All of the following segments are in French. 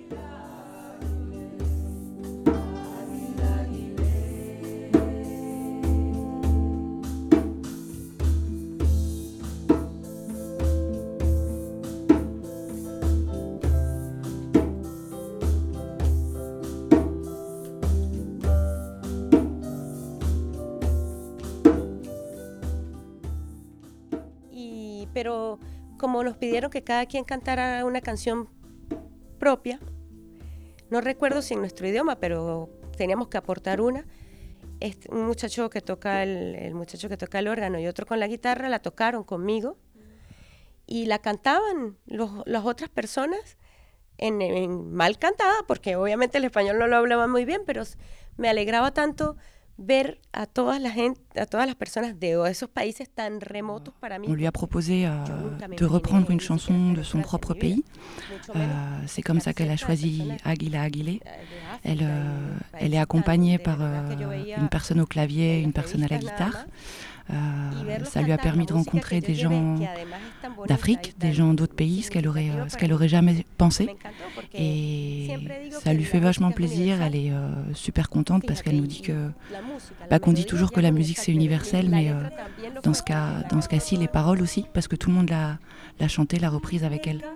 Pero como nos pidieron que cada quien cantara una canción propia, no recuerdo si en nuestro idioma, pero teníamos que aportar una. Un muchacho que toca el muchacho que toca el órgano y otro con la guitarra la tocaron conmigo y la cantaban las otras personas en mal cantada, porque obviamente el español no lo hablaban muy bien, pero me alegraba tanto ver a todas las personas de esos países tan remotos para mí. On lui a proposé de reprendre une chanson de son propre pays. C'est comme ça qu'elle a choisi Aguila Aguilé. Elle est accompagnée par une personne au clavier, une personne à la guitare. Ça lui a permis de rencontrer des gens d'Afrique, des gens d'autres pays, ce qu'elle aurait jamais pensé. Et ça lui fait vachement plaisir. Elle est super contente parce qu'elle nous dit qu'on dit toujours que la musique c'est universel, mais dans ce cas-ci, les paroles aussi, parce que tout le monde l'a chanté, l'a reprise avec elle.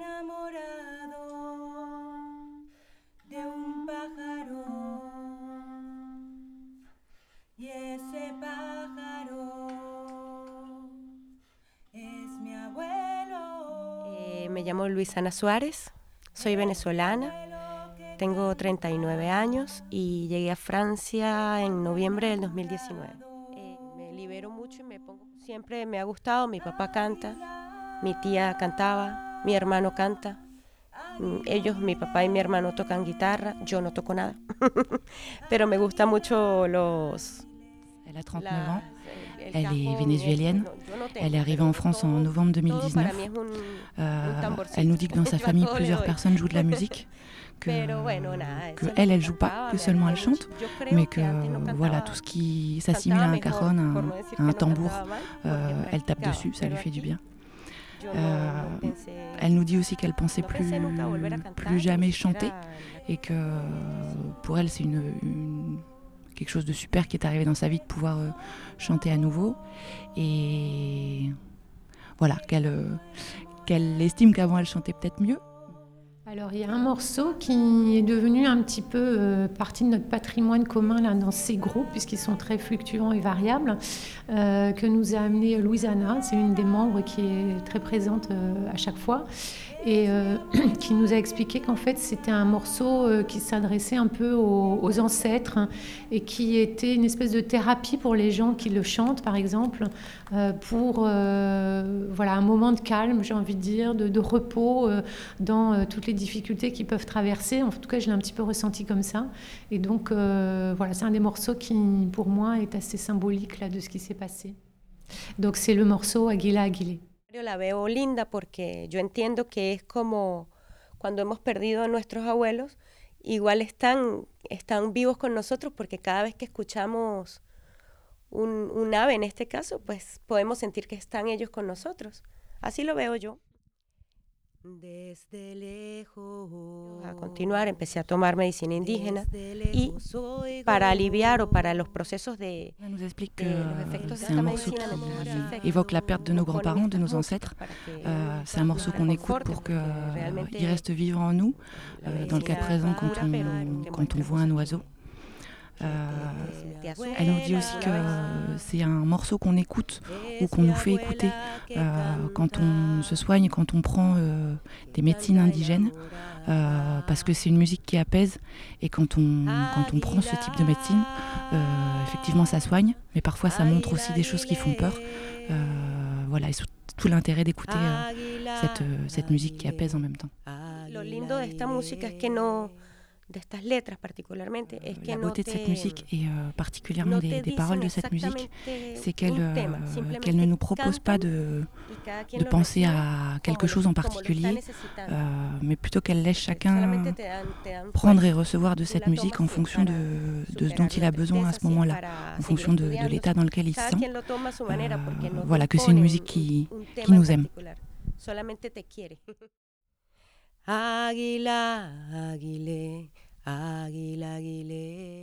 Me llamo Luisana Suárez, soy venezolana, tengo 39 años y llegué a Francia en noviembre del 2019. Me libero mucho y siempre me ha gustado, mi papá canta, mi tía cantaba, mi hermano canta. Mi papá y mi hermano tocan guitarra, yo no toco nada, pero me gusta mucho Elle a 39 ans, elle est vénézuélienne, elle est arrivée en France en novembre 2019. Elle nous dit que dans sa famille, plusieurs personnes jouent de la musique, que elle joue pas, que seulement elle chante, mais que voilà, tout ce qui s'assimile à un cajon, à un tambour, elle tape dessus, ça lui fait du bien. Elle nous dit aussi qu'elle pensait plus jamais chanter et que pour elle c'est quelque chose de super qui est arrivé dans sa vie de pouvoir chanter à nouveau et voilà, qu'elle estime qu'avant elle chantait peut-être mieux. Alors il y a un morceau qui est devenu un petit peu partie de notre patrimoine commun là, dans ces groupes, puisqu'ils sont très fluctuants et variables, que nous a amené Luisana. C'est une des membres qui est très présente à chaque fois et qui nous a expliqué qu'en fait c'était un morceau qui s'adressait un peu aux ancêtres et qui était une espèce de thérapie pour les gens qui le chantent par exemple, pour voilà, un moment de calme, j'ai envie de dire, de repos dans toutes les difficultés qu'ils peuvent traverser. En tout cas, je l'ai un petit peu ressenti comme ça. Et donc, voilà, c'est un des morceaux qui, pour moi, est assez symbolique là, de ce qui s'est passé. Donc, c'est le morceau Aguila Aguilé. La veo linda porque yo entiendo que es como cuando hemos perdido a nuestros abuelos, igual están vivos con nosotros porque cada vez que escuchamos un ave en este caso, pues podemos sentir que están ellos con nosotros. Así lo veo yo. Desde lejos. A continuar, empecé a tomar medicina indígena y para aliviar o para los procesos de... Elle nous explique que c'est un morceau qui évoque la perte de nos grands-parents, de nos ancêtres. C'est un morceau qu'on écoute pour qu'il reste vivant en nous, dans le cas présent quand on voit un oiseau. Elle nous dit aussi que c'est un morceau qu'on écoute ou qu'on nous fait écouter quand on se soigne, quand on prend des médecines indigènes, parce que c'est une musique qui apaise et quand on prend ce type de médecine, effectivement ça soigne, mais parfois ça montre aussi des choses qui font peur. Voilà, et tout l'intérêt d'écouter cette musique qui apaise en même temps. Lo lindo de esta música es que no... de estas letras particularmente, es que la beauté de cette musique et particulièrement des paroles de cette musique, c'est qu'elle ne nous propose pas de penser à quelque chose en particulier, mais plutôt qu'elle laisse chacun prendre et recevoir de cette musique en fonction de ce dont il a besoin à ce moment-là, en fonction de l'état dans lequel il se sent. Voilà, que c'est une musique qui nous aime. Solamente te quiere. Águila, águile, águila, águile.